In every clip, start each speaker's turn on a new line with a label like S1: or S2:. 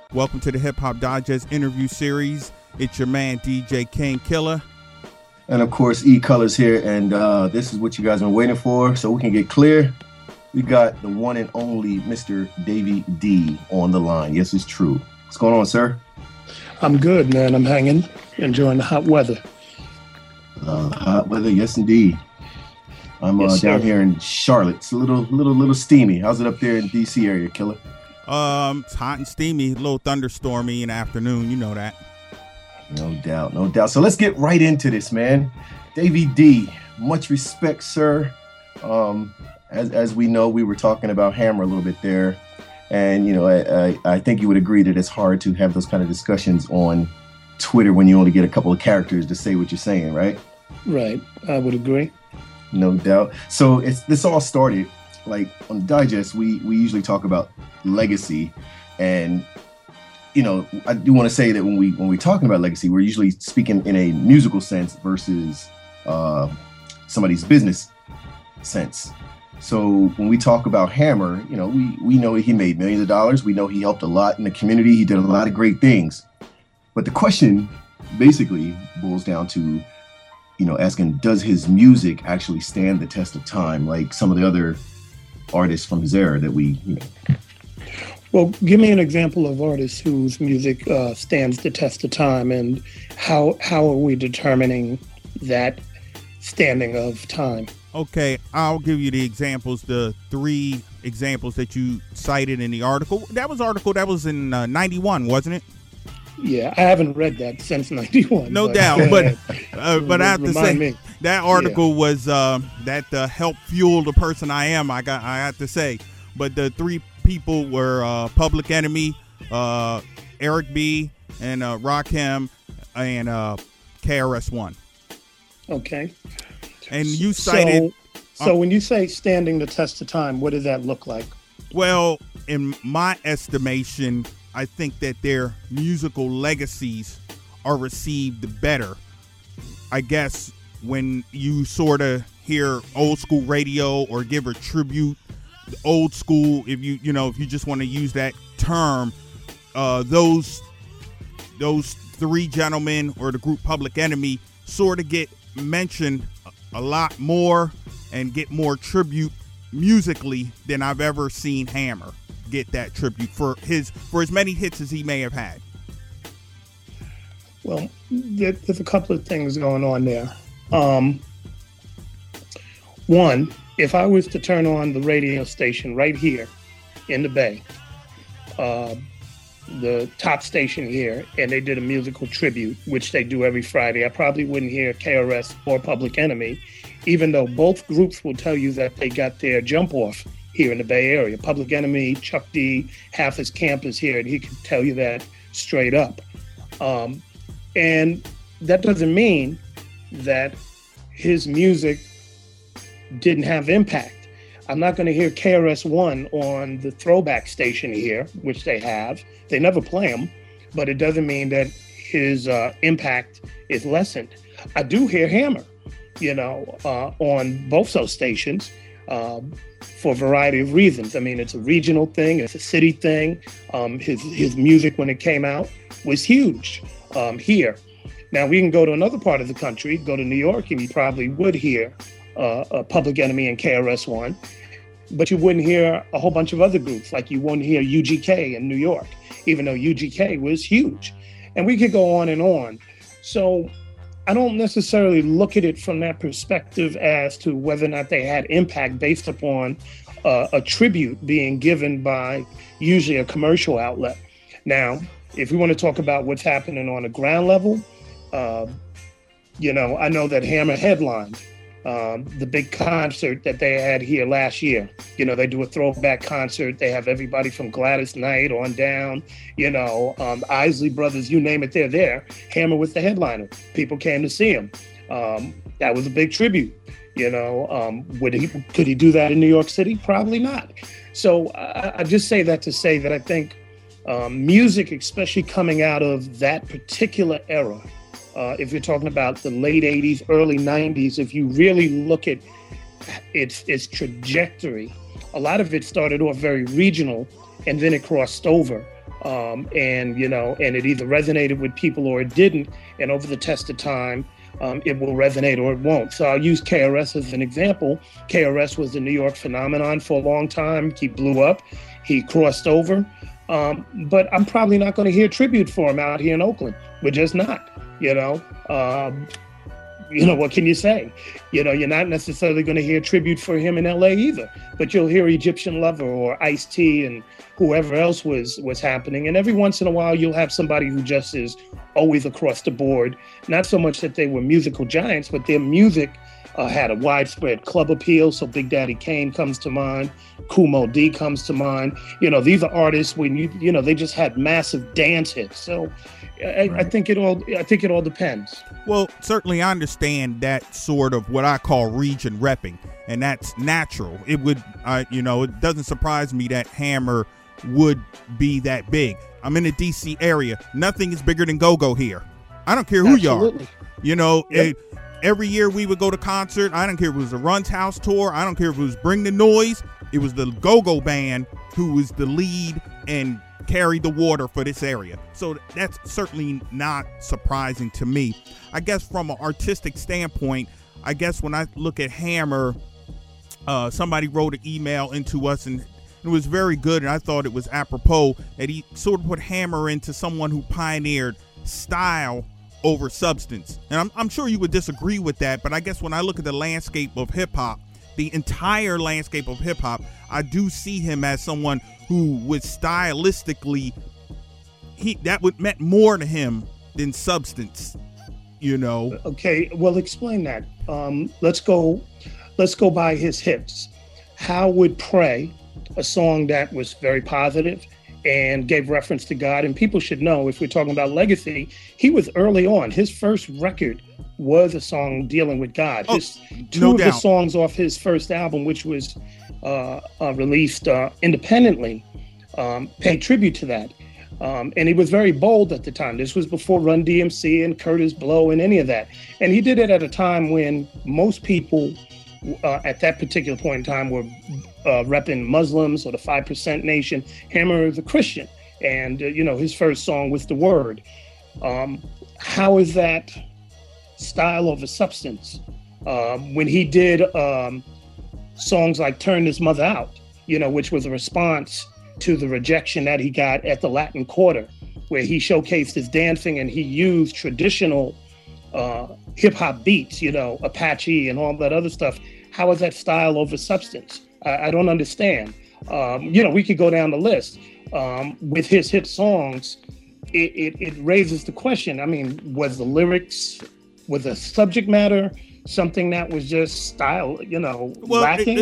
S1: Welcome to the Hip Hop Digest interview series. It's your man, DJ King Killer.
S2: And of course, E-Colors here. And this is what you guys have been waiting for. So we can get clear. We got the one and only Mr. Davey D on the line. Yes, it's true. What's going on, sir?
S3: I'm good, man. I'm hanging, enjoying the hot weather.
S2: Hot weather, yes, indeed. I'm
S3: Yes,
S2: down
S3: sir.
S2: here in Charlotte. It's a little steamy. How's it up there in DC area, Killer?
S1: It's hot and steamy, a little thunderstormy in the afternoon. You know that.
S2: No doubt, no doubt. So let's get right into this, man. Davey D, much respect, sir. As we know, we were talking about Hammer a little bit there. And, you know, I think you would agree that it's hard to have those kind of discussions on Twitter when you only get a couple of characters to say what you're saying, right?
S3: Right. I would agree.
S2: No doubt. So this all started, like, on the Digest, we usually talk about legacy. And, you know, I do want to say that when we're talking about legacy, we're usually speaking in a musical sense versus somebody's business sense. So when we talk about Hammer, you know, we know he made millions of dollars. We know he helped a lot in the community. He did a lot of great things. But the question basically boils down to, you know, asking, does his music actually stand the test of time, like some of the other artists from his era that we, you know?
S3: Well, give me an example of artists whose music stands the test of time, and how are we determining that standing of time?
S1: Okay, I'll give you the examples, the three examples that you cited in the article. That was in 91, wasn't it?
S3: Yeah, I haven't read that since 91.
S1: No doubt, but I have to say
S3: me.
S1: that article was that helped fuel the person I am. I have to say, but the three people were Public Enemy, Eric B, and Rakim, and KRS-One.
S3: Okay.
S1: And you cited.
S3: So when you say standing the test of time, what does that look like?
S1: Well, in my estimation, I think that their musical legacies are received better. I guess when you sort of hear old school radio or give a tribute, old school, if you just want to use that term, those three gentlemen or the group Public Enemy sort of get mentioned a lot more and get more tribute musically than I've ever seen Hammer get that tribute for as many hits as he may have had.
S3: Well, there's a couple of things going on there. One, if I was to turn on the radio station right here in the Bay, the top station here, and they did a musical tribute, which they do every Friday, I probably wouldn't hear KRS or Public Enemy, even though both groups will tell you that they got their jump off here in the Bay Area. Public Enemy, Chuck D, half his camp is here, and he can tell you that straight up. And that doesn't mean that his music didn't have impact. I'm not going to hear KRS-One on the throwback station here, which they have. They never play him, but it doesn't mean that his impact is lessened. I do hear Hammer, on both those stations for a variety of reasons. I mean, it's a regional thing, it's a city thing. His music when it came out was huge here. Now we can go to another part of the country, go to New York, and you probably would hear Public Enemy and KRS-One, but you wouldn't hear a whole bunch of other groups, like you wouldn't hear UGK in New York, even though UGK was huge. And we could go on and on. So I don't necessarily look at it from that perspective as to whether or not they had impact based upon a tribute being given by usually a commercial outlet. Now, if we want to talk about what's happening on a ground level, I know that Hammer headlined the big concert that they had here last year. They do a throwback concert. They have everybody from Gladys Knight on down, Isley Brothers, you name it, they're there. Hammer was the headliner. People came to see him. That was a big tribute. Could he do that in New York City? Probably not. So I just say that to say that I think music, especially coming out of that particular era, if you're talking about the late 80s, early 90s, if you really look at its trajectory, a lot of it started off very regional and then it crossed over and it either resonated with people or it didn't. And over the test of time, it will resonate or it won't. So I'll use KRS as an example. KRS was a New York phenomenon for a long time. He blew up. He crossed over. But I'm probably not going to hear tribute for him out here in Oakland. We're just not, what can you say? You're not necessarily going to hear tribute for him in LA either, but you'll hear Egyptian Lover or Ice-T and whoever else was happening. And every once in a while, you'll have somebody who just is always across the board. Not so much that they were musical giants, but their music had a widespread club appeal. So Big Daddy Kane comes to mind. Kool Moe Dee comes to mind. These are artists when they just had massive dance hits. So I think it all depends.
S1: Well, certainly I understand that sort of what I call region repping, and that's natural. It would, it doesn't surprise me that Hammer would be that big. I'm in the DC area. Nothing is bigger than Go-Go here. I don't care who
S3: Absolutely.
S1: you are.
S3: Yep.
S1: Every year we would go to concert. I don't care if it was a Run's House tour. I don't care if it was Bring the Noise. It was the Go-Go band who was the lead and carried the water for this area. So that's certainly not surprising to me. I guess from an artistic standpoint, I guess when I look at Hammer, somebody wrote an email into us and it was very good, and I thought it was apropos that he sort of put Hammer into someone who pioneered style over substance. And I'm sure you would disagree with that, but I guess when I look at the landscape of hip-hop, the entire landscape of hip-hop, I do see him as someone who would stylistically, that would meant more to him than substance,
S3: Okay, well, explain that. Let's go by his hits. How would Pray, a song that was very positive and gave reference to God, and people should know, if we're talking about legacy, he was early on. His first record was a song dealing with God. Two of the songs off his first album, which was released independently, paid tribute to that. And he was very bold at the time. This was before Run DMC and Kurtis Blow and any of that. And he did it at a time when most people at that particular point in time were repping Muslims or the 5% nation. Hammer is a Christian. And, his first song was The Word. How is that style over substance? When he did songs like Turn This Mother Out, which was a response to the rejection that he got at the Latin Quarter, where he showcased his dancing and he used traditional hip hop beats, Apache and all that other stuff. How is that style over substance? I don't understand. We could go down the list. With his hit songs, it raises the question. I mean, was the lyrics, was the subject matter something that was just style, lacking?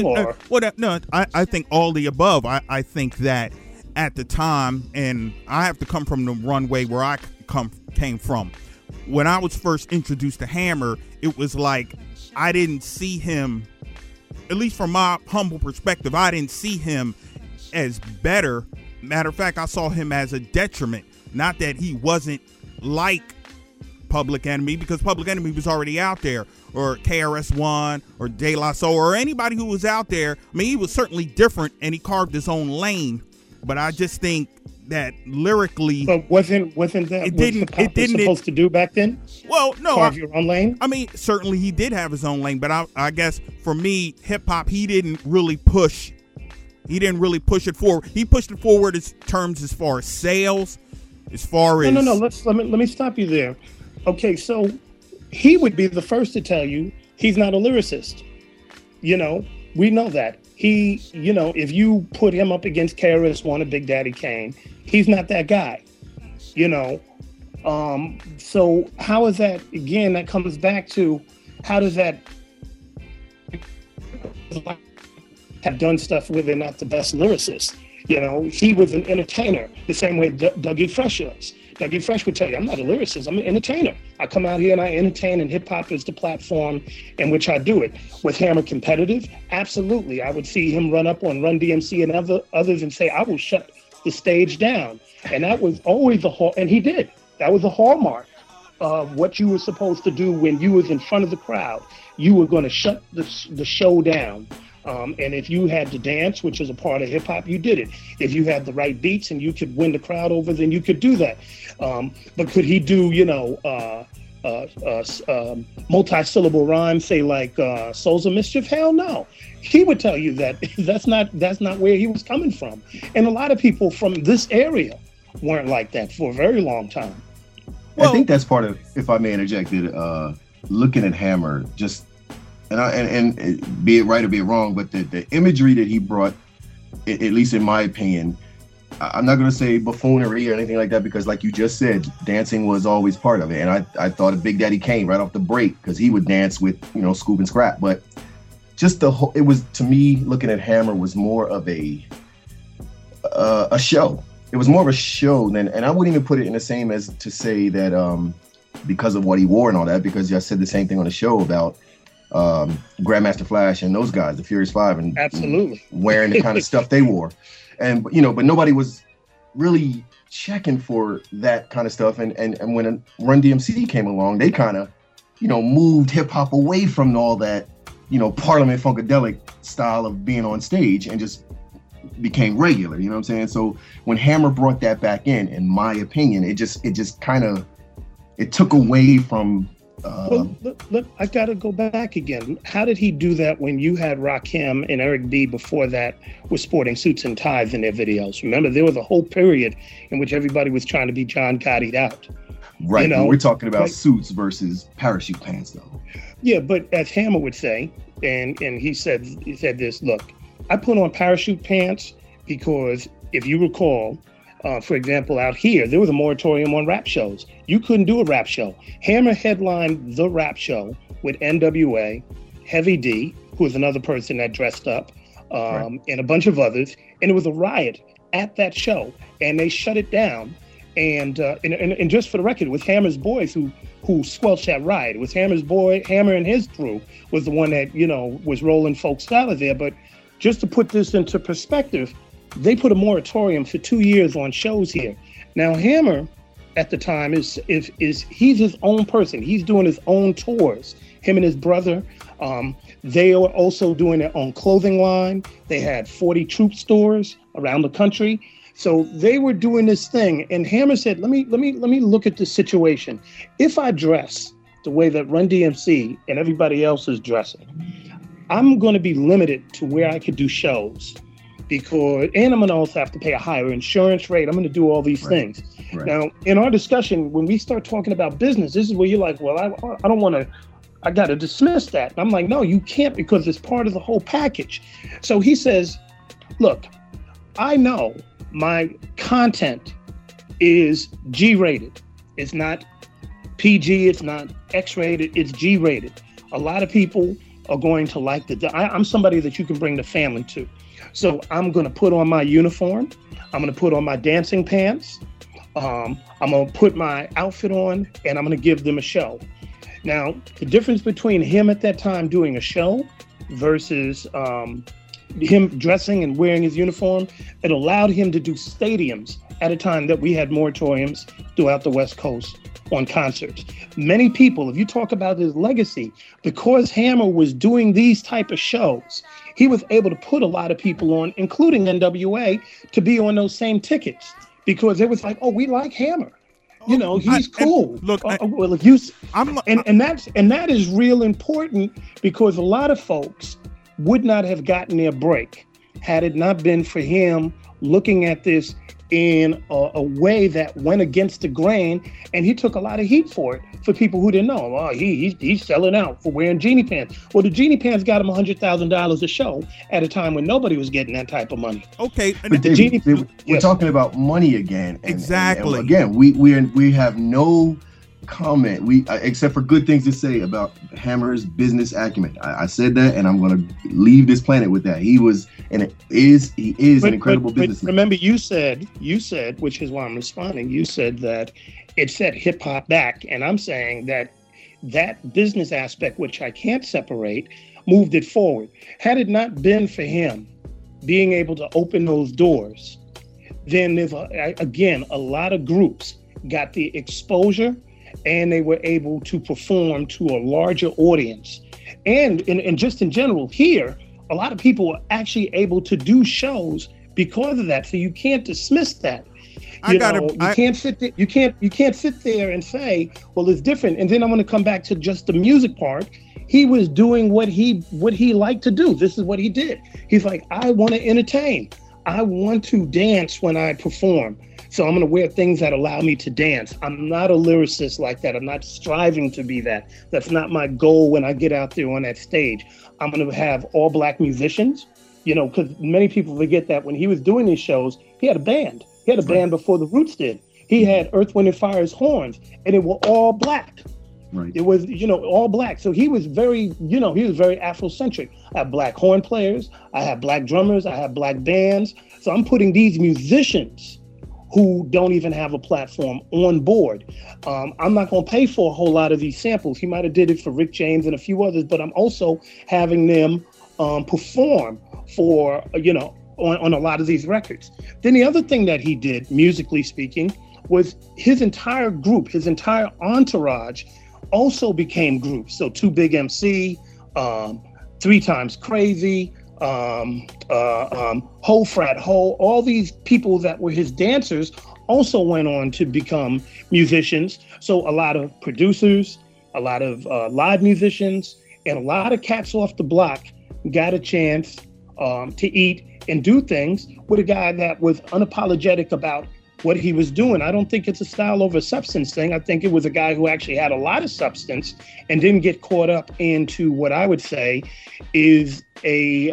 S1: I think all the above. I think that at the time, and I have to come from the runway where I came from. When I was first introduced to Hammer, it was like I didn't see him, at least from my humble perspective, I didn't see him as better. Matter of fact, I saw him as a detriment. Not that he wasn't like Public Enemy, because Public Enemy was already out there, or KRS-One, or De La Soul, or anybody who was out there. I mean, he was certainly different, and he carved his own lane. But I just think that lyrically,
S3: but wasn't that what hip-hop was supposed to do back then?
S1: Well, no,
S3: carve your own lane.
S1: I mean, certainly he did have his own lane, but I guess for me, hip hop, he didn't really push it forward. He pushed it forward in terms as far as sales, as far as
S3: no. Let me stop you there. Okay, so he would be the first to tell you he's not a lyricist. We know that. He, if you put him up against KRS-One or Big Daddy Kane, he's not that guy. So how is that, again, that comes back to how does that have done stuff where they're not the best lyricist? He was an entertainer the same way Dougie Fresh was. Dougie Fresh would tell you, I'm not a lyricist, I'm an entertainer. I come out here and I entertain, and hip hop is the platform in which I do it. Was Hammer competitive? Absolutely. I would see him run up on Run DMC and others and say, I will shut the stage down. And that was always and he did. That was a hallmark of what you were supposed to do when you was in front of the crowd. You were going to shut the show down. And if you had to dance, which is a part of hip hop, you did it. If you had the right beats and you could win the crowd over, then you could do that. But could he do, multi-syllable rhymes, say like Souls of Mischief? Hell no. He would tell you that that's not where he was coming from. And a lot of people from this area weren't like that for a very long time.
S2: Well, I think that's part of, if I may interject, that looking at Hammer, just and be it right or be it wrong, but the imagery that he brought, at least in my opinion, I'm not going to say buffoonery or anything like that, because like you just said, dancing was always part of it. And I thought of Big Daddy Kane right off the break, because he would dance with, Scoop and Scrap. But just it was, to me, looking at Hammer was more of a show. It was more of a show than, and I wouldn't even put it in the same as to say that because of what he wore and all that, because I said the same thing on the show about Grandmaster Flash and those guys, the Furious Five, and
S3: absolutely
S2: wearing the kind of stuff they wore. And but nobody was really checking for that kind of stuff. And when Run DMC came along, they kind of, moved hip hop away from all that, Parliament Funkadelic style of being on stage, and just became regular. You know what I'm saying? So when Hammer brought that back in my opinion, it just kind of, it took away from.
S3: Look, I got to go back again. How did he do that when you had Rakim and Eric B before that was sporting suits and ties in their videos? Remember, there was a whole period in which everybody was trying to be John Gotti'd out.
S2: Right. We're talking about suits versus parachute pants, though.
S3: Yeah, but as Hammer would say, and he said this, look, I put on parachute pants because if you recall, for example, out here, there was a moratorium on rap shows. You couldn't do a rap show. Hammer headlined the rap show with NWA, Heavy D, who was another person that dressed up, and a bunch of others. And it was a riot at that show, and they shut it down. And just for the record, it was Hammer's boys who squelched that riot. It was Hammer and his crew was the one that, was rolling folks out of there. But just to put this into perspective, they put a moratorium for 2 years on shows here. Now, Hammer at the time is he's his own person. He's doing his own tours. Him and his brother, they are also doing their own clothing line. They had 40 troop stores around the country. So they were doing this thing. And Hammer said, let me look at the situation. If I dress the way that Run DMC and everybody else is dressing, I'm going to be limited to where I could do shows. And I'm going to also have to pay a higher insurance rate. I'm going to do all these things. Right. Now, in our discussion, when we start talking about business, this is where you're like, well, I don't want to, I got to dismiss that. And I'm like, no, you can't, because it's part of the whole package. So he says, look, I know my content is G-rated. It's not PG, it's not X-rated, it's G-rated. A lot of people are going to like I'm somebody that you can bring the family to. So I'm going to put on my uniform. I'm going to put on my dancing pants. I'm going to put my outfit on, and I'm going to give them a show. Now, the difference between him at that time doing a show versus him dressing and wearing his uniform, it allowed him to do stadiums at a time that we had moratoriums throughout the West Coast on concerts. Many people, if you talk about his legacy, because Hammer was doing these type of shows, he was able to put a lot of people on, including NWA, to be on those same tickets, because it was like, oh, we like Hammer. He's cool. And that is real important, because a lot of folks would not have gotten their break had it not been for him looking at this in a way that went against the grain, and he took a lot of heat for it for people who didn't know. Oh, he's selling out for wearing Genie Pants. Well, the Genie Pants got him $100,000 a show at a time when nobody was getting that type of money.
S1: Okay,
S2: but David, we're talking about money again.
S1: Exactly.
S2: And again, we have no comment except for good things to say about Hammer's business acumen. I said that, and I'm going to leave this planet with that. He is an incredible businessman.
S3: Remember, you said, which is why I'm responding, you said that it set hip hop back, and I'm saying that business aspect, which I can't separate, moved it forward. Had it not been for him being able to open those doors, then there's a lot of groups got the exposure, and they were able to perform to a larger audience. And just in general, here, a lot of people were actually able to do shows because of that. So you can't dismiss that. You can't sit there. You can't sit there and say, well, it's different. And then I'm going to come back to just the music part. He was doing what he liked to do. This is what he did. He's like, I want to entertain. I want to dance when I perform. So I'm going to wear things that allow me to dance. I'm not a lyricist like that. I'm not striving to be that. That's not my goal when I get out there on that stage. I'm going to have all Black musicians, because many people forget that when he was doing these shows, he had a band. He had a band before the Roots did. He had Earth, Wind & Fire's horns, and it were all Black.
S2: Right.
S3: It was, all Black. So he was very, he was very Afrocentric. I have Black horn players. I have Black drummers. I have Black bands. So I'm putting these musicians who don't even have a platform on board. I'm not going to pay for a whole lot of these samples. He might have did it for Rick James and a few others, but I'm also having them perform for, on a lot of these records. Then the other thing that he did, musically speaking, was his entire group, his entire entourage also became groups. So 2 Big MC, 3 Times Crazy, Ho Frat Ho, all these people that were his dancers also went on to become musicians. So a lot of producers, a lot of live musicians, and a lot of cats off the block got a chance to eat and do things with a guy that was unapologetic about what he was doing. I don't think it's a style over substance thing. I think it was a guy who actually had a lot of substance and didn't get caught up into what I would say is a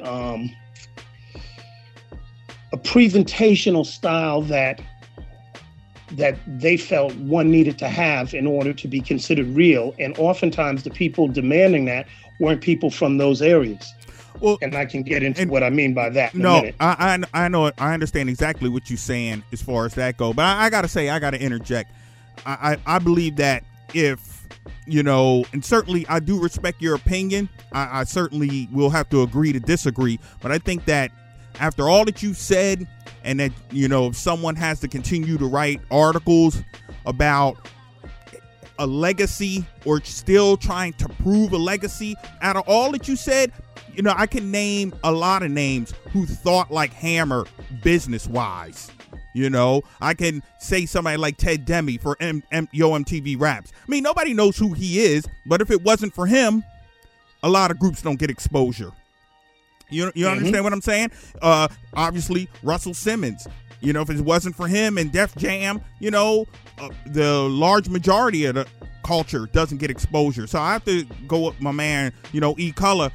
S3: presentational style that they felt one needed to have in order to be considered real. And oftentimes the people demanding that weren't people from those areas. Well, and I can get into what I mean by that in a minute.
S1: I know. I understand exactly what you're saying as far as that goes. But I got to interject. I believe that if, and certainly I do respect your opinion. I certainly will have to agree to disagree. But I think that after all that you said, and that, if someone has to continue to write articles about a legacy or still trying to prove a legacy, out of all that you said, I can name a lot of names who thought like Hammer business wise. I can say somebody like Ted Demme for Yo MTV Raps. I mean, nobody knows who he is, but if it wasn't for him, a lot of groups don't get exposure. You understand what I'm saying? Obviously, Russell Simmons. If it wasn't for him and Def Jam, the large majority of the culture doesn't get exposure. So I have to go with my man, E. Color.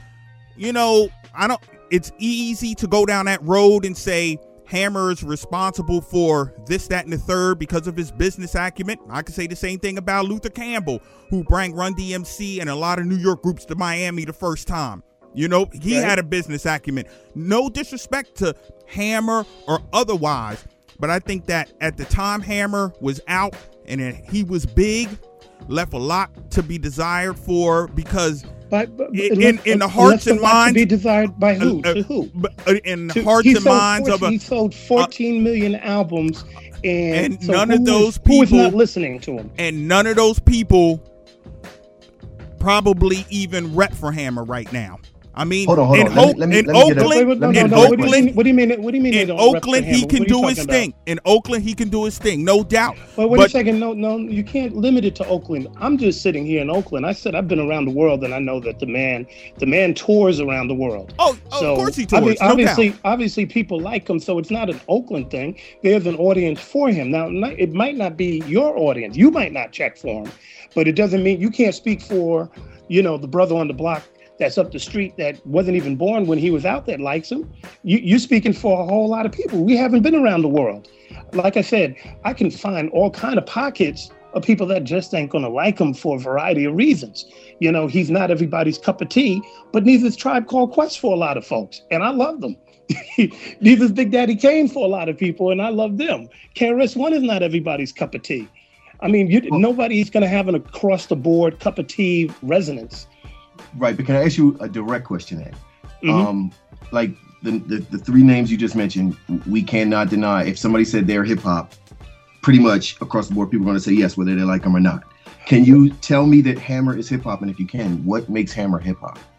S1: It's easy to go down that road and say Hammer is responsible for this, that, and the third because of his business acumen. I could say the same thing about Luther Campbell, who brought Run DMC and a lot of New York groups to Miami the first time. He had a business acumen. No disrespect to Hammer or otherwise, but I think that at the time Hammer was out and he was big, left a lot to be desired for because in the hearts and minds,
S3: to be desired by who? To who?
S1: In the hearts and minds of
S3: he sold 14 million albums, and so
S1: none of those people
S3: who is not listening to him,
S1: and none of those people probably even rep for Hammer right now. I mean,
S2: hold on.
S1: In Oakland,
S3: what do you mean?
S1: In Oakland, he can do his thing. In Oakland, he can do his thing, no doubt.
S3: Well, wait a second. No, you can't limit it to Oakland. I'm just sitting here in Oakland. I said I've been around the world, and I know that the man tours around the world.
S1: So, of course he tours.
S3: Obviously, people like him, so it's not an Oakland thing. There's an audience for him. Now, it might not be your audience. You might not check for him, but it doesn't mean you can't speak for, the brother on the block that's up the street that wasn't even born when he was out that likes him. You're speaking for a whole lot of people. We haven't been around the world. Like I said, I can find all kind of pockets of people that just ain't going to like him for a variety of reasons. He's not everybody's cup of tea, but neither is Tribe Called Quest for a lot of folks. And I love them. Neither is Big Daddy Kane for a lot of people, and I love them. KRS-One is not everybody's cup of tea. I mean, nobody's going to have an across-the-board cup of tea resonance.
S2: Right, but can I ask you a direct question, Ed? Like the 3 names you just mentioned, we cannot deny. If somebody said they're hip hop, pretty much across the board, people are going to say yes, whether they like them or not. Can you tell me that Hammer is hip hop? And if you can, what makes Hammer hip hop?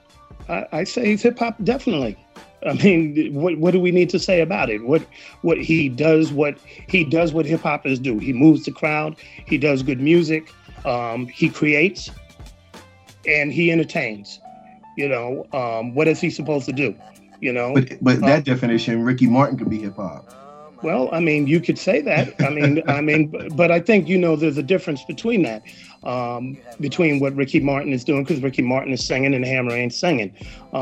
S3: I say he's hip hop, definitely. I mean, what do we need to say about it? What he does what hip hoppers do. He moves the crowd. He does good music. He creates, and he entertains. What is he supposed to do?
S2: But that definition, Ricky Martin could be hip hop.
S3: Well, I mean, you could say that. But I think, there's a difference between that, between what Ricky Martin is doing, because Ricky Martin is singing and Hammer ain't singing,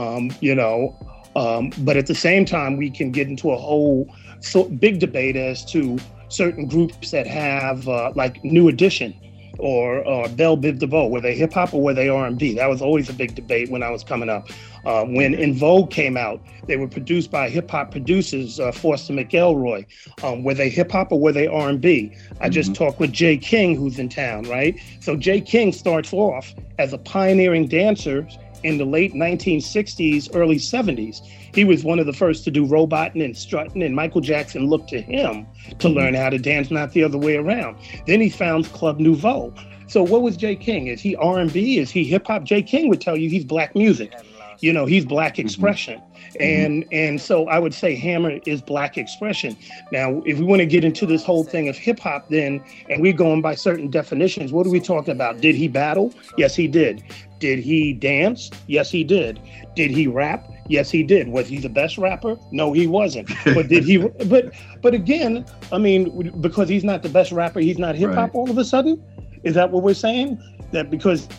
S3: but at the same time, we can get into a whole big debate as to certain groups that have like New Edition or Belle Biv DeVoe. Were they hip hop or were they R&B? That was always a big debate when I was coming up. When En Vogue came out, they were produced by hip hop producers, Foster McElroy. Were they hip hop or were they R&B? I just talked with Jay King, who's in town, right? So Jay King starts off as a pioneering dancer in the late 1960s, early 70s. He was one of the first to do roboting and strutting, and Michael Jackson looked to him to learn how to dance, not the other way around. Then he found Club Nouveau. So what was Jay King? Is he R&B? Is he hip hop? Jay King would tell you he's black music. He's black expression. And so I would say Hammer is black expression. Now, if we want to get into this whole thing of hip hop then, and we're going by certain definitions, what are we talking about? Did he battle? Yes, he did. Did he dance? Yes, he did. Did he rap? Yes, he did. Was he the best rapper? No, he wasn't. But did he? But again, I mean, because he's not the best rapper, he's not hip hop all of a sudden? Is that what we're saying? That because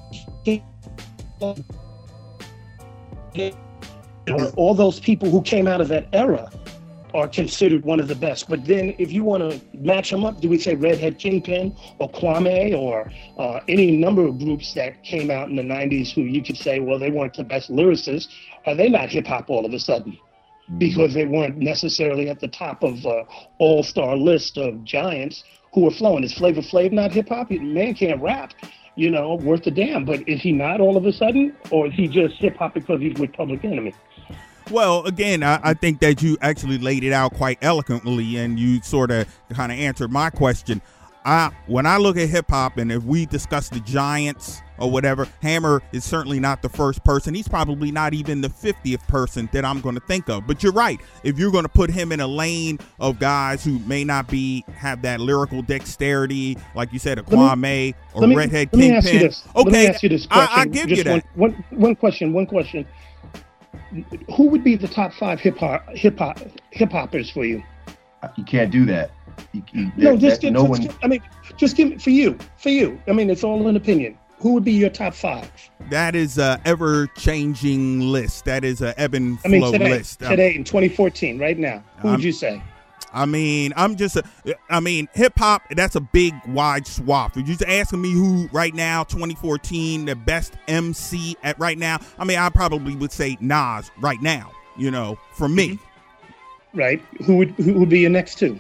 S3: all those people who came out of that era are considered one of the best. But then if you want to match them up, do we say Redhead Kingpin or Kwame or any number of groups that came out in the 90s who you could say, well, they weren't the best lyricists. Are they not hip hop all of a sudden? Because they weren't necessarily at the top of all-star list of giants who were flowing. Is Flavor Flav not hip hop? Man can't rap, worth a damn. But is he not all of a sudden? Or is he just hip hop because he's with Public Enemy?
S1: Well, again, I think that you actually laid it out quite eloquently, and you sort of kind of answered my question. When I look at hip hop, and if we discuss the giants or whatever, Hammer is certainly not the first person. He's probably not even the 50th person that I'm going to think of. But you're right. If you're going to put him in a lane of guys who may not have that lyrical dexterity, like you said, a Kwame or Redhead Kingpin. Okay,
S3: let me ask you this question.
S1: I'll give you that.
S3: One question. Who would be the top 5 hip hoppers for you?
S2: You can't do that.
S3: Just give me for you. I mean, it's all an opinion. Who would be your top 5?
S1: That is a ever-changing list. That is a ebb and flow list.
S3: Today in 2014, right now, who would you say?
S1: I mean, hip hop, that's a big, wide swath. If you're asking me who right now, 2014, the best MC at right now, I mean, I probably would say Nas right now, for me.
S3: Right. Who would be your next 2?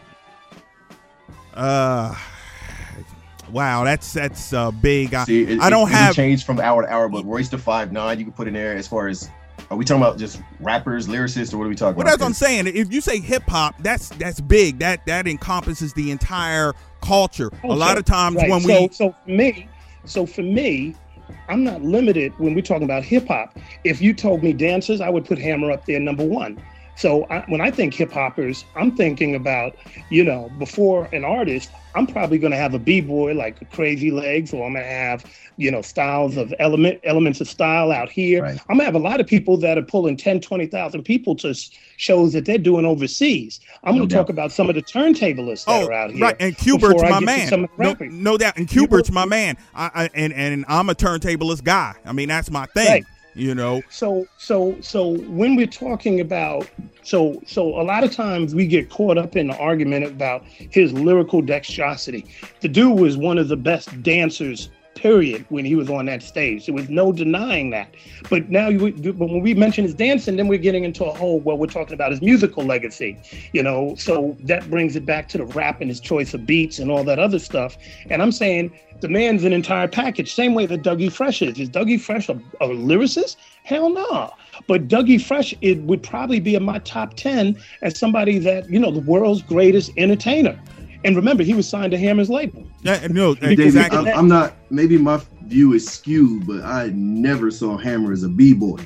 S1: Wow, that's big.
S2: I don't have changed from hour to hour, but Royce the 5'9", you can put in there. As far as, are we talking about just rappers, lyricists, or what are we talking about?
S1: Well, that's what I'm saying. If you say hip hop, that's big. That encompasses the entire culture. A lot of times when
S3: so for me, I'm not limited when we're talking about hip hop. If you told me dancers, I would put Hammer up there number 1. So when I think hip hoppers, I'm thinking about, before an artist, I'm probably going to have a b-boy like Crazy Legs, or I'm going to have, styles of elements of style out here. Right. I'm going to have a lot of people that are pulling 10, 20,000 people to shows that they're doing overseas. I'm going to talk about some of the turntablists that are out here.
S1: Right, and Cubert's my man. No doubt. And Cubert's my man. And I'm a turntablist guy. I mean, that's my thing.
S3: Right.
S1: So
S3: when we're talking about, so a lot of times we get caught up in the argument about his lyrical dexterity. The dude was one of the best dancers, period, when he was on that stage. There was no denying that. But now, but when we mention his dancing, then we're getting into a whole, we're talking about his musical legacy, so that brings it back to the rap and his choice of beats and all that other stuff. And I'm saying, the man's an entire package, same way that Dougie Fresh is. Is Dougie Fresh a lyricist? Hell no. But Dougie Fresh, it would probably be in my top 10 as somebody that, the world's greatest entertainer. And remember, he was signed to Hammer's label.
S1: Yeah, no,
S2: exactly. I'm not, maybe my view is skewed, but I never saw Hammer as a b-boy.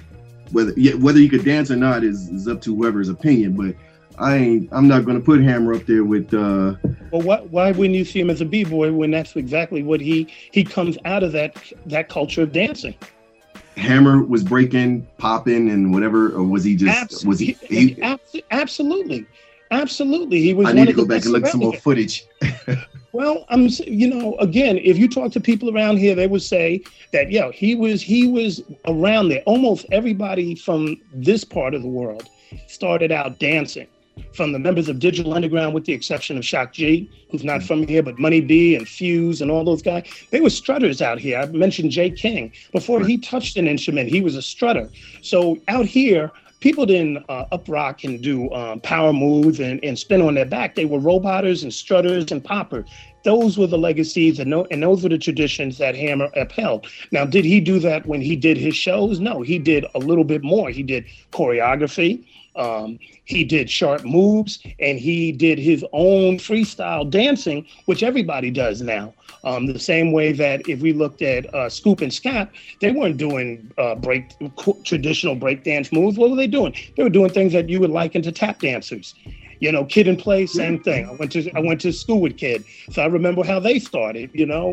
S2: whether he could dance or not is up to whoever's opinion. But I'm not going to put Hammer up there with.
S3: Well, why wouldn't you see him as a b-boy when that's exactly what he comes out of that culture of dancing?
S2: Hammer was breaking, popping, and whatever, or was he just
S3: Absolutely. He was.
S2: I need to go back and look at some more footage.
S3: Well, again, if you talk to people around here, they would say that he was around there. Almost everybody from this part of the world started out dancing. From the members of Digital Underground, with the exception of Shock G, who's not from here, but Money B and Fuse and all those guys, they were strutters out here. I mentioned Jay King. Before he touched an instrument, he was a strutter. So out here, people didn't up rock and do power moves and spin on their back. They were robotters and strutters and poppers. Those were the legacies and those were the traditions that Hammer upheld. Now, did he do that when he did his shows? No, he did a little bit more. He did choreography. He did sharp moves, and he did his own freestyle dancing, which everybody does now. The same way that if we looked at Scoop and Scap, they weren't doing traditional breakdance moves. What were they doing? They were doing things that you would liken to tap dancers. Kid and Play, same thing. I went to school with Kid, so I remember how they started.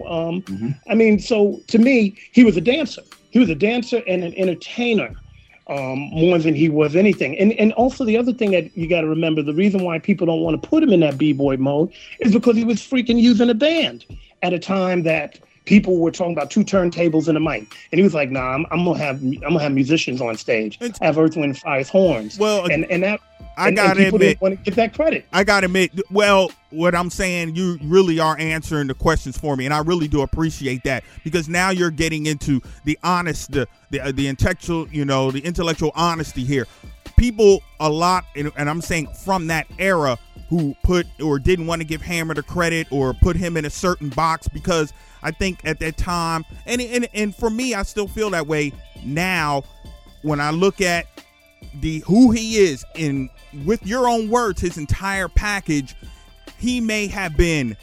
S3: So to me, he was a dancer. He was a dancer and an entertainer. More than he was anything. And also the other thing that you got to remember, the reason why people don't want to put him in that b-boy mode is because he was freaking using a band at a time that people were talking about 2 turntables and a mic. And he was like, nah, I'm gonna have musicians on stage, have Earth, Wind, Fire's horns.
S1: Well,
S3: and that
S1: I gotta admit,
S3: didn't want to give that credit.
S1: I gotta admit, well, what I'm saying, you really are answering the questions for me, and I really do appreciate that, because now you're getting into the honest, the intellectual, the intellectual honesty here. People a lot, and I'm saying from that era, who put or didn't want to give Hammer the credit or put him in a certain box, because I think at that time, and for me, I still feel that way now when I look at who he is in, with your own words, his entire package. He may have been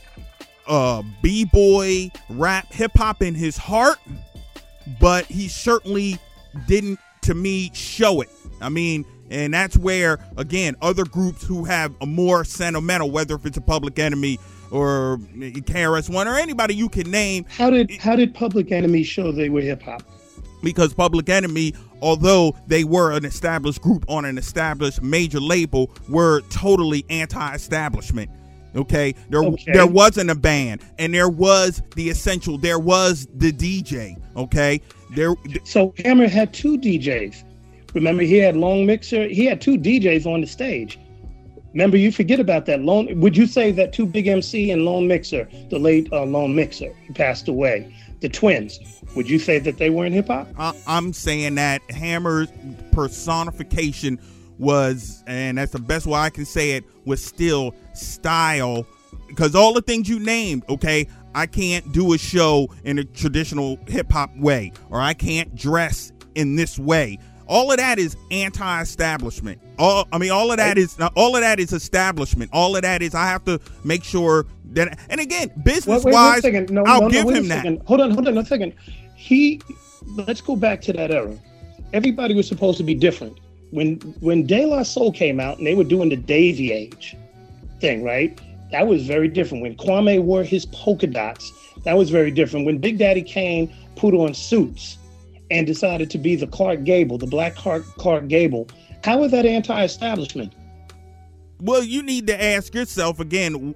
S1: b-boy, rap, hip-hop in his heart, but he certainly didn't, to me, show it. I mean, and that's where, again, other groups who have a more sentimental, whether if it's a Public Enemy or KRS-One or anybody you can name.
S3: How did Public Enemy show they were hip-hop?
S1: Because Public Enemy, although they were an established group on an established major label, were totally anti-establishment. Okay? There wasn't a band, and there was the essential. There was the DJ. Okay?
S3: So Hammer had 2 DJs. Remember, he had Lone Mixer. He had 2 DJs on the stage. Remember, you forget about that. Would you say that 2 Big MC and Lone Mixer, the late Lone Mixer, who passed away, the twins, would you say that they weren't hip hop?
S1: I'm saying that Hammer's personification was, and that's the best way I can say it, was still style. Because all the things you named, okay, I can't do a show in a traditional hip hop way, or I can't dress in this way. All of that is anti-establishment. All of that is establishment. All of that is, I have to make sure that, and again, business-wise, I'll give him that.
S3: Hold on a second. Let's go back to that era. Everybody was supposed to be different. When De La Soul came out and they were doing the Daisy Age thing, right? That was very different. When Kwame wore his polka dots, that was very different. When Big Daddy Kane put on suits and decided to be the Clark Gable, the Black Clark Gable, how is that anti-establishment?
S1: Well, you need to ask yourself again.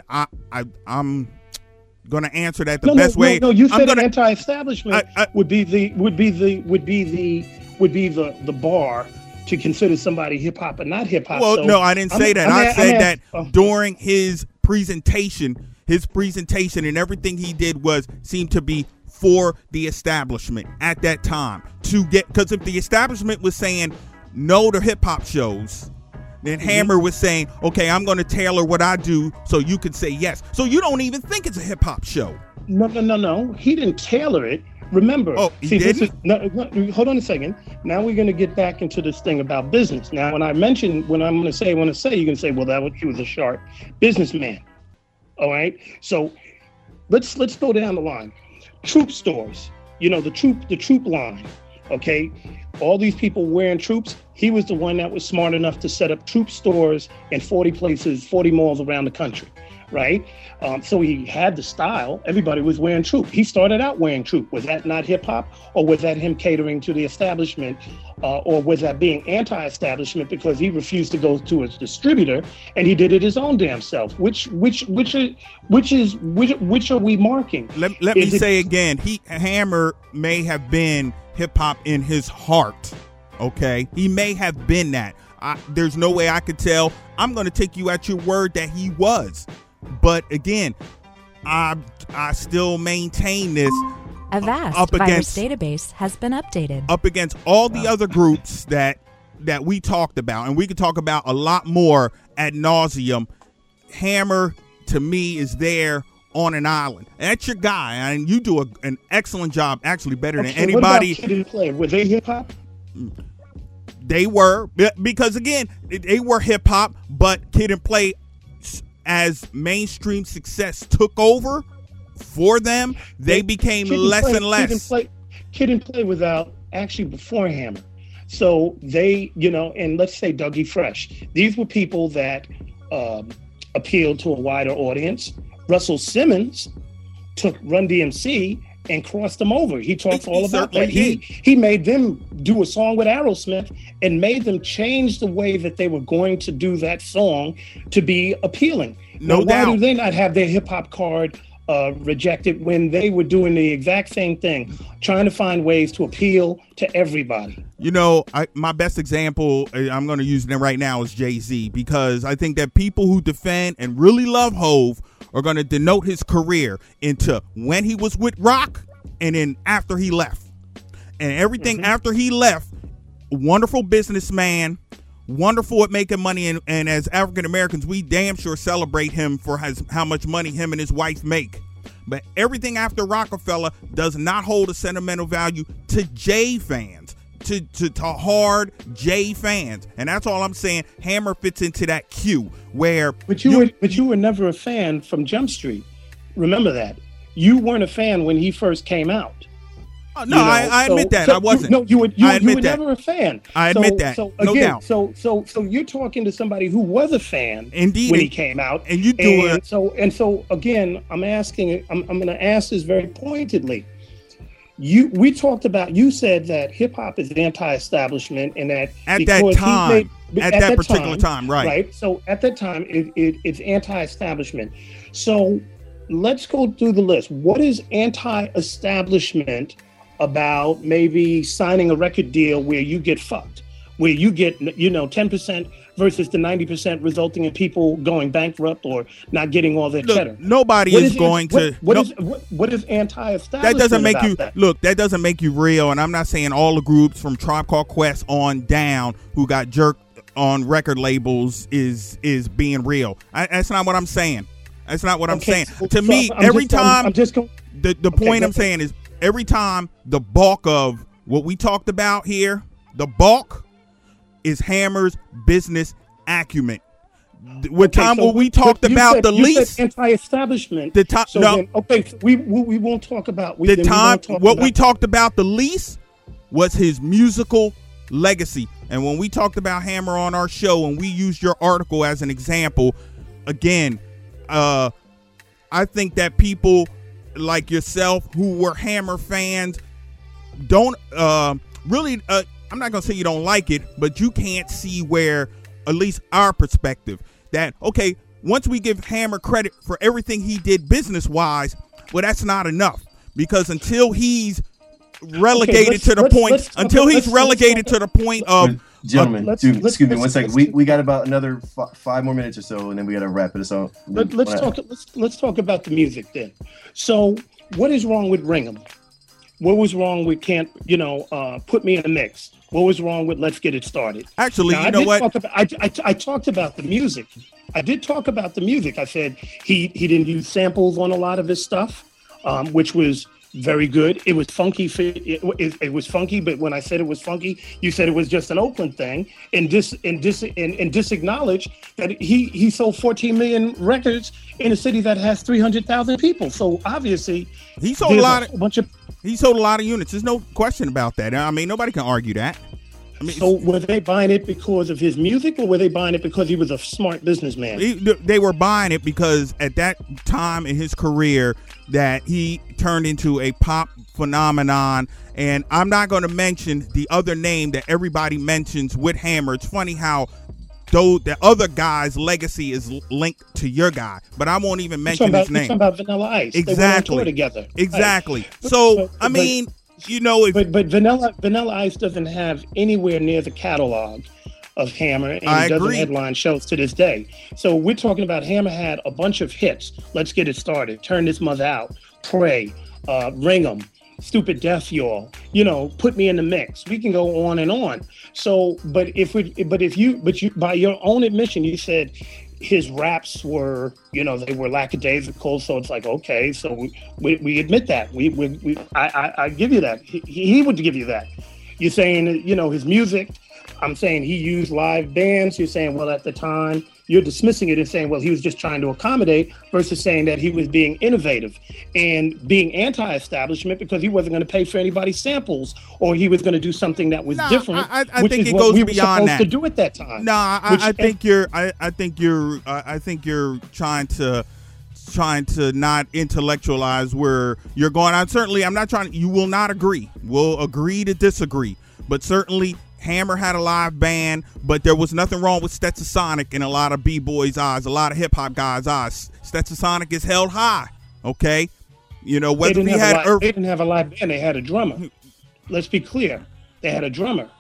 S1: I'm going to answer that the best way.
S3: No, you said anti-establishment would be the bar to consider somebody hip hop and not hip hop.
S1: Well, no, I didn't say that. I said that during his presentation and everything he did seemed to be for the establishment at that time, because if the establishment was saying no to hip hop shows, then Hammer was saying, okay, I'm going to tailor what I do so you can say yes. So you don't even think it's a hip hop show.
S3: No. He didn't tailor it. Remember.
S1: Oh, he didn't?
S3: Hold on a second. Now we're going to get back into this thing about business. Now, when I'm going to say, you're going to say, well, he was a sharp businessman. All right. So let's go down the line. Troop stores, the troop line. Okay. all these people wearing troops, he was the one that was smart enough to set up troop stores in 40 places, 40 malls around the country, right? So he had the style. Everybody was wearing troop. He started out wearing troop. Was that not hip hop, or was that him catering to the establishment, or was that being anti-establishment because he refused to go to a distributor and he did it his own damn self? Which are we marking?
S1: Let me say again, Hammer may have been hip hop in his heart. Okay, he may have been that. There's no way I could tell. I'm going to take you at your word that he was. But again, I still maintain this.
S4: Avast virus database has been updated.
S1: Up against all the other groups that we talked about, and we could talk about a lot more ad nauseum. Hammer, to me, is there on an island. And that's your guy, and you do an excellent job, actually better than anybody.
S3: What about Kid and Play? Were they hip hop?
S1: They were, because again, they were hip hop, but Kid and Play, as mainstream success took over for them, they became less and less.
S3: Kid and Play was out actually before Hammer. So they, and let's say Dougie Fresh. These were people that appealed to a wider audience. Russell Simmons took Run DMC and crossed them over. He talks all about that. He made them do a song with Aerosmith and made them change the way that they were going to do that song to be appealing.
S1: No doubt.
S3: Why do they not have their hip hop card rejected when they were doing the exact same thing, trying to find ways to appeal to everybody?
S1: My best example I'm going to use them right now is Jay-Z, because I think that people who defend and really love Hov are going to denote his career into when he was with Rock and then after he left. And everything after he left, wonderful businessman, wonderful at making money, and as African Americans, we damn sure celebrate him for how much money him and his wife make. But everything after Rockefeller does not hold a sentimental value to Jay fans, to hard Jay fans, and that's all I'm saying. Hammer fits into that queue where.
S3: But you were never a fan from Jump Street. Remember that. You weren't a fan when he first came out.
S1: No, I admit that. I wasn't.
S3: You were never a fan.
S1: I admit that.
S3: So
S1: no
S3: again,
S1: doubt.
S3: So you're talking to somebody who was a fan,
S1: indeed,
S3: when he came out,
S1: and you do it.
S3: So again, I'm going to ask this very pointedly. We talked about. You said that hip hop is anti-establishment, and that
S1: at that particular time, right?
S3: Right. So at that time, it's anti-establishment. So let's go through the list. What is anti-establishment about maybe signing a record deal where you get fucked, where you get 10% versus the 90%, resulting in people going bankrupt or not getting all their cheddar?
S1: Nobody is going to.
S3: What is anti-establishment?
S1: That doesn't make you
S3: that?
S1: Look. That doesn't make you real. And I'm not saying all the groups from Tribe Called Quest on down who got jerked on record labels is being real. That's not what I'm saying. That's not what I'm saying. To me, every time the point I'm saying is every time the bulk of what we talked about here, the bulk is Hammer's business acumen. We talked about the lease,
S3: anti-establishment.
S1: The time,
S3: so
S1: no,
S3: we won't talk about
S1: we talked about the lease was his musical legacy. And when we talked about Hammer on our show, and we used your article as an example, again, I think that people like yourself who were Hammer fans don't really. I'm not gonna say you don't like it, but you can't see where, at least our perspective, that okay, once we give Hammer credit for everything he did business wise, well, that's not enough, because until he's relegated to the point of
S2: gentlemen, excuse me 1 second. We got about another 5 more minutes or so, and then we got to wrap it. So
S3: let's talk about the music then. So what is wrong with Ring 'Em? What was wrong with Put Me in the Mix? What was wrong with Let's Get It Started?
S1: Actually,
S3: now, I talked about the music. I did talk about the music. I said he didn't use samples on a lot of his stuff, which was very good. It was funky. It was funky, but when I said it was funky, you said it was just an Oakland thing, and disacknowledge that he sold 14 million records in a city that has 300,000 people. So obviously,
S1: he sold a lot of units. There's no question about that. I mean, nobody can argue that. I mean,
S3: so were they buying it because of his music, or were they buying it because he was a smart businessman?
S1: They were buying it because at that time in his career that he turned into a pop phenomenon. And I'm not going to mention the other name that everybody mentions with Hammer. It's funny how though the other guy's legacy is linked to your guy, but I won't even mention his name.
S3: You're talking about Vanilla Ice.
S1: Exactly.
S3: They went on tour together.
S1: Exactly.
S3: Right.
S1: So, I mean, you know,
S3: but Vanilla Ice doesn't have anywhere near the catalog of Hammer, and he doesn't headline shows to this day. So we're talking about Hammer had a bunch of hits. Let's Get It Started, Turn This Mother Out, Pray, Ring 'Em, Stupid Death Y'all, you know, Put Me in the Mix. We can go on and on. So, but you by your own admission, you said his raps were, you know, they were lackadaisical. So it's like, okay, so we admit that. I give you that. He would give you that. You're saying, you know, his music. I'm saying he used live bands. You're saying, well, at the time, you're dismissing it and saying, well, he was just trying to accommodate, versus saying that he was being innovative and being anti-establishment because he wasn't going to pay for anybody's samples, or he was going to do something that was different.
S1: I think it goes
S3: we
S1: beyond
S3: were
S1: that.
S3: supposed to do at that time.
S1: No, I think you're trying to not intellectualize where you're going. I'm not trying. You will not agree. We'll agree to disagree, but certainly Hammer had a live band, but there was nothing wrong with Stetsasonic in a lot of B-boys' eyes, a lot of hip-hop guys' eyes. Stetsasonic is held high, okay? You know, whether
S3: they didn't have a live band, they had a drummer. Let's be clear. They had a drummer.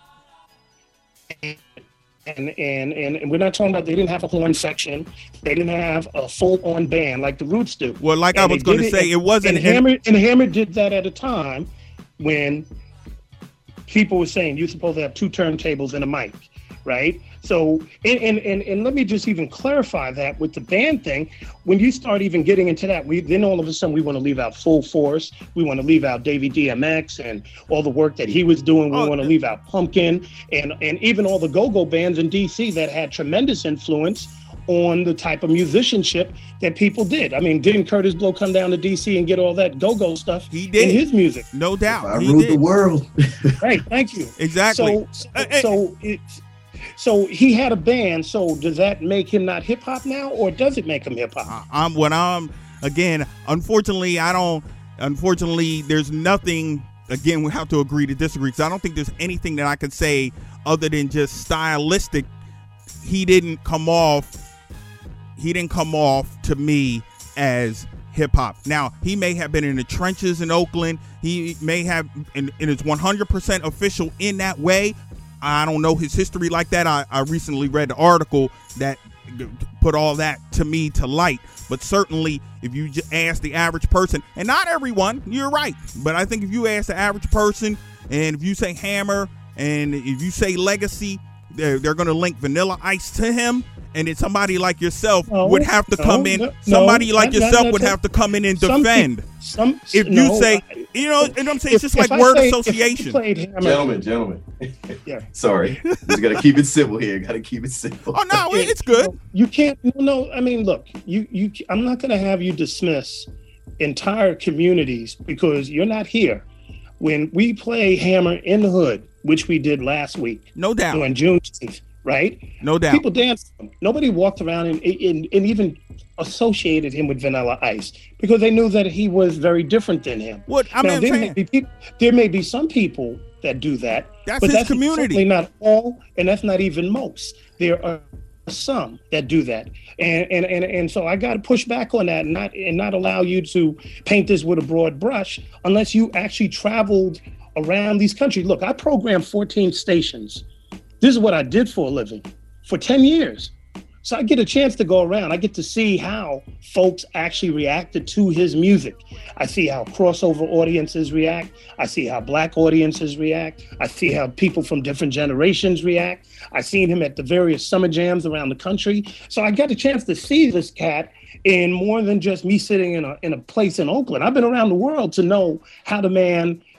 S3: And we're not talking about they didn't have a horn section. They didn't have a full-on band like the Roots do.
S1: Well, like I was going to say, it wasn't...
S3: And Hammer did that at a time when people were saying you're supposed to have two turntables and a mic, right? So, and let me just even clarify that with the band thing. When you start even getting into that, then all of a sudden we want to leave out Full Force. We want to leave out Davey DMX and all the work that he was doing. We want to leave out Pumpkin and even all the go-go bands in DC that had tremendous influence on the type of musicianship that people did. I mean, didn't Curtis Blow come down to DC and get all that go-go stuff
S1: he did.
S3: in his music?
S1: No doubt.
S2: I ruled the world.
S3: Right, thank you.
S1: Exactly.
S3: So he had a band. So does that make him not hip-hop now, or does it make him hip-hop?
S1: Unfortunately, there's nothing, again, we have to agree to disagree, because I don't think there's anything that I could say other than just stylistic. He didn't come off to me as hip hop. Now, he may have been in the trenches in Oakland. He may have, and it's 100% official in that way. I don't know his history like that. I recently read the article that put all that to me to light. But certainly, if you ask the average person, and not everyone, you're right, but I think if you ask the average person, and if you say Hammer, and if you say Legacy, they're going to link Vanilla Ice to him. And then somebody like yourself would have to come in. Somebody like yourself would have to come in and defend. You know what I'm saying? It's just like word association.
S2: Gentlemen. Yeah. Sorry. Just got to keep it simple here. Got to keep it simple.
S1: Oh, no, it's good.
S3: You can't. No, I mean, look, I'm not going to have you dismiss entire communities because you're not here. When we play Hammer in the Hood, which we did last week.
S1: No doubt.
S3: On Juneteenth. Right?
S1: No doubt.
S3: People danced. Nobody walked around and even associated him with Vanilla Ice because they knew that he was very different than him. There may be some people that do that.
S1: But his community.
S3: Certainly not all, and that's not even most. There are some that do that, and so I got to push back on that and not allow you to paint this with a broad brush unless you actually traveled around these countries. Look, I programmed 14 stations. This is what I did for a living for 10 years. So I get a chance to go around. I get to see how folks actually reacted to his music. I see how crossover audiences react. I see how Black audiences react. I see how people from different generations react. I've seen him at the various summer jams around the country. So I got a chance to see this cat in more than just me sitting in a place in Oakland. I've been around the world to know how the man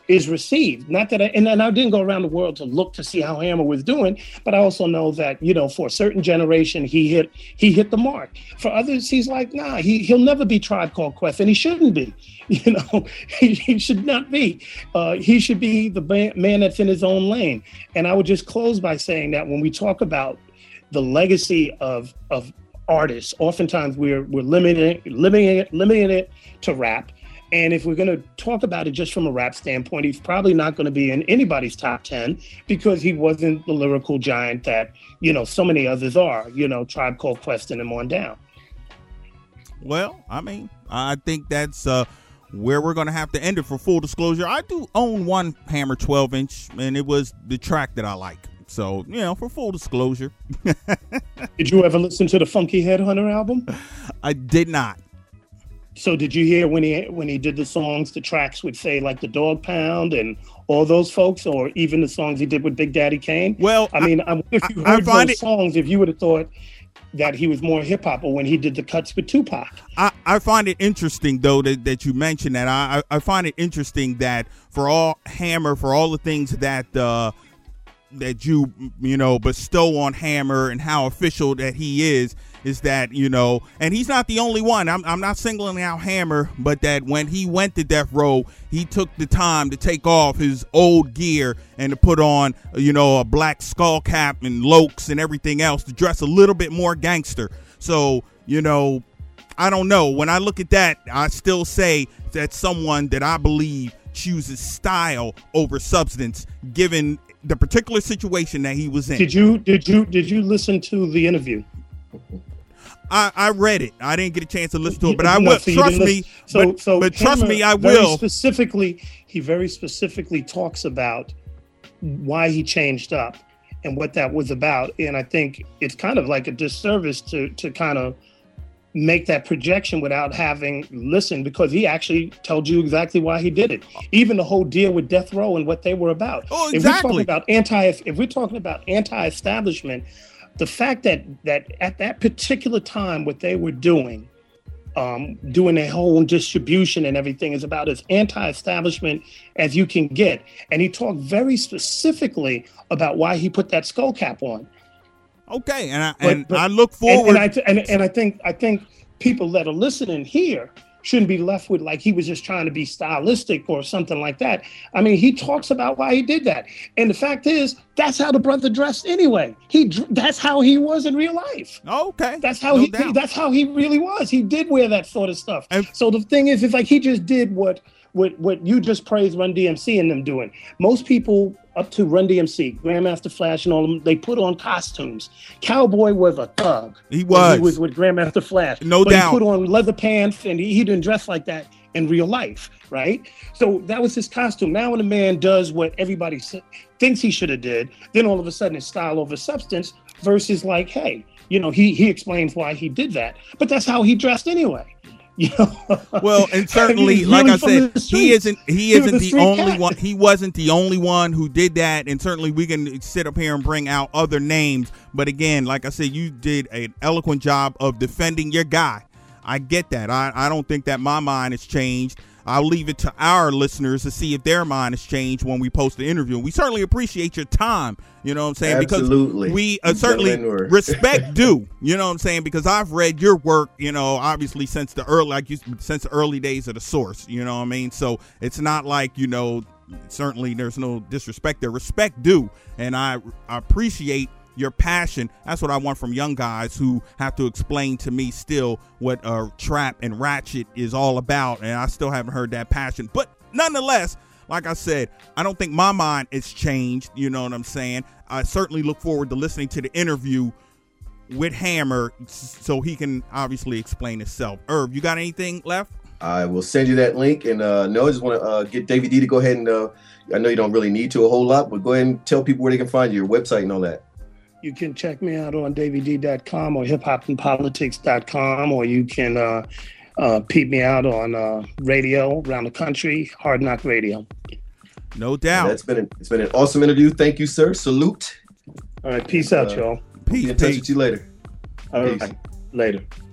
S3: is received. Not that and I didn't go around the world to look to see how Hammer was doing, but I also know that, you know, for a certain generation, he hit the mark. For others, he's like, nah, he'll never be Tribe Called Quest, and he shouldn't be. You know, he should not be. He should be the man that's in his own lane. And I would just close by saying that when we talk about the legacy of artists, oftentimes we're limiting it to rap. And if we're going to talk about it just from a rap standpoint, he's probably not going to be in anybody's top 10 because he wasn't the lyrical giant that, you know, so many others are, you know, Tribe Called Quest and him on down.
S1: Well, I mean, I think that's where we're going to have to end it. For full disclosure, I do own one Hammer 12-inch, and it was the track that I like. So, you know, for full disclosure.
S3: Did you ever listen to the Funky Headhunter album?
S1: I did not.
S3: So did you hear when he did the songs, the tracks would say like the Dog Pound and all those folks, or even the songs he did with Big Daddy Kane?
S1: Well,
S3: I mean, if you heard those songs, if you would have thought that he was more hip hop, or when he did the cuts with Tupac.
S1: I find it interesting though that you mentioned that. I find it interesting that for all Hammer, for all the things that you know bestow on Hammer and how official that he is that, you know, and he's not the only one. I'm not singling out Hammer, but that when he went to Death Row, he took the time to take off his old gear and to put on, you know, a black skull cap and lokes and everything else to dress a little bit more gangster. So, you know, I don't know. When I look at that, I still say that someone that I believe chooses style over substance, given the particular situation that he was in.
S3: Did you listen to the interview?
S1: I read it. I didn't get a chance to listen to it, but I will. Trust me. But trust me, I will.
S3: He very specifically talks about why he changed up and what that was about. And I think it's kind of like a disservice to kind of make that projection without having listened, because he actually told you exactly why he did it. Even the whole deal with Death Row and what they were about.
S1: Oh, exactly.
S3: If we're talking about anti-establishment, the fact that at that particular time, what they were doing a whole distribution and everything is about as anti-establishment as you can get. And he talked very specifically about why he put that skull cap on.
S1: Okay, I look forward.
S3: And I think people that are listening here shouldn't be left with like he was just trying to be stylistic or something like that. I mean, he talks about why he did that, and the fact is, that's how the brother dressed anyway. That's how he was in real life.
S1: Okay,
S3: that's how that's how he really was. He did wear that sort of stuff. So the thing is, it's like he just did what you just praised Run DMC and them doing. Most people up to Run DMC, Grandmaster Flash and all of them, they put on costumes. Cowboy was a thug.
S1: He was
S3: with Grandmaster Flash.
S1: No doubt.
S3: He put on leather pants and he didn't dress like that in real life, right? So that was his costume. Now when a man does what everybody thinks he should have did, then all of a sudden it's style over substance versus like, hey, you know, he explains why he did that. But that's how he dressed anyway. You know?
S1: Well, and certainly, like I said, he isn't the only one. He wasn't the only one who did that, and certainly we can sit up here and bring out other names. But again, like I said, you did an eloquent job of defending your guy. I get that. I don't think that my mind has changed. I'll leave it to our listeners to see if their mind has changed when we post the interview. We certainly appreciate your time, you know what I'm saying?
S2: Absolutely.
S1: Because we certainly respect due, you know what I'm saying? Because I've read your work, you know, obviously since the early days of The Source, you know what I mean? So it's not like, you know, certainly there's no disrespect there. Respect due, and I appreciate your passion. That's what I want from young guys who have to explain to me still what trap and ratchet is all about, and I still haven't heard that passion. But nonetheless, like I said, I don't think my mind has changed, you know what I'm saying? I certainly look forward to listening to the interview with Hammer so he can obviously explain himself. Irv, you got anything left?
S2: I will send you that link, and no, I just want to get Davey D to go ahead and I know you don't really need to a whole lot, but go ahead and tell people where they can find your website and all that.
S3: You can check me out on davyd.com or hiphopandpolitics.com, or you can peep me out on radio around the country, Hard Knock Radio.
S1: No doubt.
S2: It's been an awesome interview. Thank you, sir. Salute.
S3: All right. Peace out, y'all.
S2: Peace. Be in touch with you later.
S3: All right. Later.